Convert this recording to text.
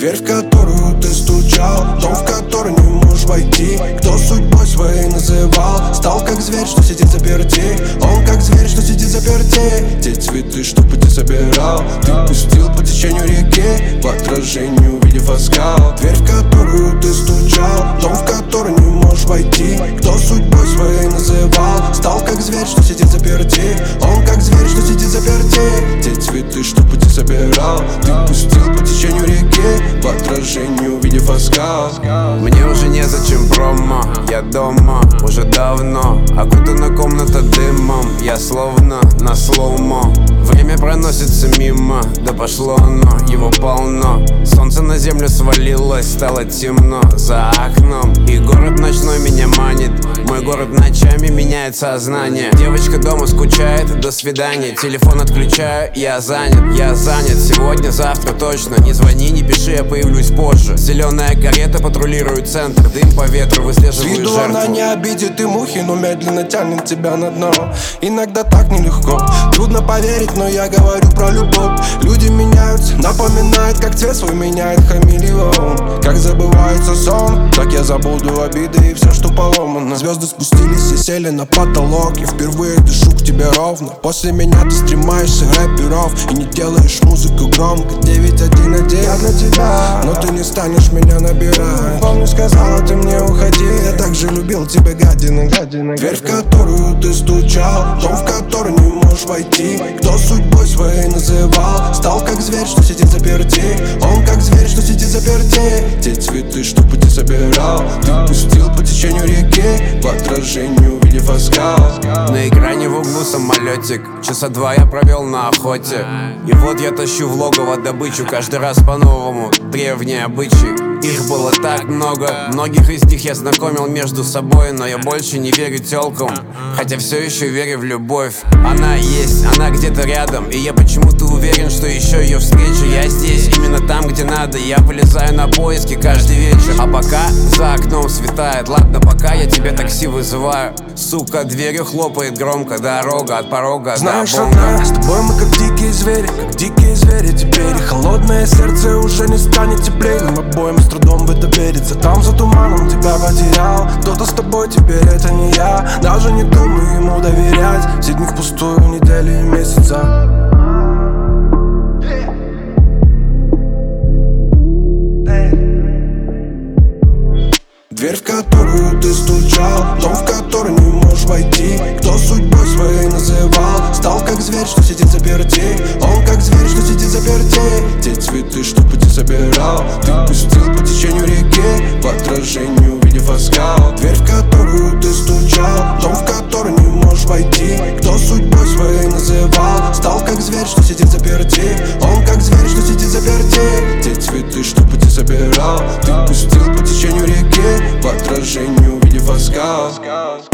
Дверь, в которую ты стучал, дом, в который не можешь войти. Кто судьбой своей называл, стал как зверь, что сидит заперти. Он как зверь, что сидит заперти. Те цветы, что пути собирал, ты пустил по течению реки, в отражении увидев оскал. Дверь, в которую ты стучал, дом, в который не можешь войти. Кто судьбой своей называл, стал как зверь, что сидит заперти. Он как зверь, что сидит заперти. Те цветы, что пути собирал, ты пустил по течению реки, в отражении увидев оскал. Мне уже незачем промо, я дома уже давно. Окутана комната дымом, я словно на слоумо. Время проносится мимо, да пошло оно, его полно. Солнце на землю свалилось, стало темно за окном. И город ночной меня манит, мой город ночами меняет сознание. Девочка дома скучает, до свидания. Телефон отключаю, я занят сегодня, завтра точно. Не звони, не пиши, я появлюсь позже. Зеленая карета патрулирует центр, дым по ветру выслеживает жертву. С виду она не обидит и мухи, но медленно тянет тебя на дно. Иногда так нелегко, трудно поверить, но я говорю про любовь. Люди меняются, напоминает, как цвет свой меняет хамелеон. Как забывается сон, так я забуду обиды и все, что поломано. Звезды спустились и сели на потолок. Я впервые дышу к тебе ровно. После меня ты стремаешься рэперов и не делаешь музыку громко. 911 я для тебя, но ты не станешь меня набирать. Помню, сказала ты мне уходи, я так же любил тебя, гадина. Дверь, в которую ты стучал, дом, в который не можешь войти. Кто судьбой своей называл, стал как зверь, что сидит заперти. Он как зверь, что сидит заперти. Те цветы, что пути собирал, ты пустил по течению реки, в отражении увидев оскал. На экране в углу самолетик, часа 2 я провел на охоте. И вот я тащу в логово добычу, каждый раз по-новому, древние обычаи. Их было так много, многих из них я знакомил между собой. Но я больше не верю тёлкам, хотя все еще верю в любовь. Она есть, она где-то рядом, и я почему-то уверен, что еще ее встречу. Я здесь, именно там, где надо, я вылезаю на поиски каждый вечер. А пока за окном светает, ладно, пока я тебе такси вызываю. Сука, дверью хлопает громко, дорога от порога знаешь, до бонга. одна, с тобой мы как дикие звери теперь. И холодное сердце уже не станет теплее. Нам обоим с трудом в это верится. Там за туманом тебя потерял кто-то с тобой, теперь это не я. Даже не думаю ему доверять. Все дни впустую, недели и месяца. Дверь, в которую ты стучал, дом, в который не можешь войти. Кто судьбой своей называл, стал как зверь, что сидит заперти. Он как зверь, что сидит заперти. Те цветы, что пути собирал, ты пустил по течению реки, в отражении увидев оскал. Дверь, в которую ты стучал, дом, в который не можешь войти. Кто судьбой своей называл, стал как зверь, что сидит заперти. Он как зверь, что сидит заперти. Те цветы, что пути собирал, ты пустил по течению реки, в отражении увидев оскал.